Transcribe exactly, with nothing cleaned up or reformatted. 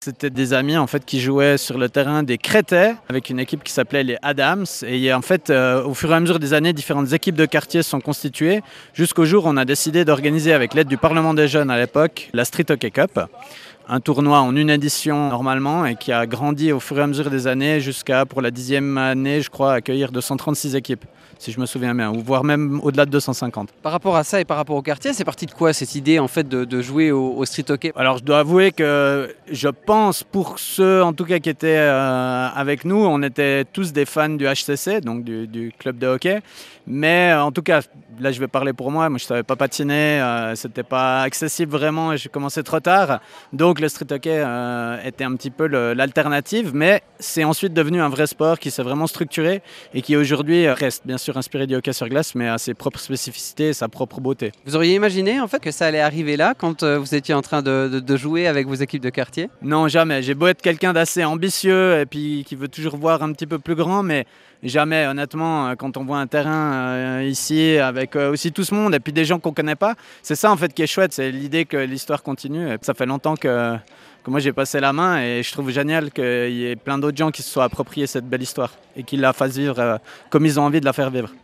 C'était des amis en fait qui jouaient sur le terrain des Crétais avec une équipe qui s'appelait les Adams. Et en fait, euh, au fur et à mesure des années, différentes équipes de quartier se sont constituées jusqu'au jour où on a décidé d'organiser avec l'aide du Parlement des jeunes à l'époque la Street Hockey Cup. Un tournoi en une édition normalement et qui a grandi au fur et à mesure des années jusqu'à, pour la dixième année, je crois, accueillir deux cent trente-six équipes, si je me souviens bien, ou voire même au-delà de deux cent cinquante. Par rapport à ça et par rapport au quartier, c'est parti de quoi cette idée en fait de, de jouer au, au street hockey? Alors je dois avouer que je pense, pour ceux en tout cas qui étaient euh, avec nous, on était tous des fans du H C C, donc du, du club de hockey. Mais en tout cas, là je vais parler pour moi, moi je ne savais pas patiner, euh, c'était pas accessible vraiment et j'ai commencé trop tard. Donc le street hockey euh, était un petit peu le, l'alternative, mais c'est ensuite devenu un vrai sport qui s'est vraiment structuré et qui aujourd'hui reste bien sûr inspiré du hockey sur glace, mais a ses propres spécificités et sa propre beauté. Vous auriez imaginé en fait que ça allait arriver là quand euh, vous étiez en train de, de, de jouer avec vos équipes de quartier? Non, jamais. J'ai beau être quelqu'un d'assez ambitieux et puis qui veut toujours voir un petit peu plus grand, mais jamais, honnêtement, quand on voit un terrain euh, ici avec euh, aussi tout ce monde et puis des gens qu'on connaît pas, c'est ça en fait qui est chouette, c'est l'idée que l'histoire continue. Et ça fait longtemps que, que moi j'ai passé la main et je trouve génial qu'il y ait plein d'autres gens qui se soient appropriés cette belle histoire et qui la fassent vivre euh, comme ils ont envie de la faire vivre.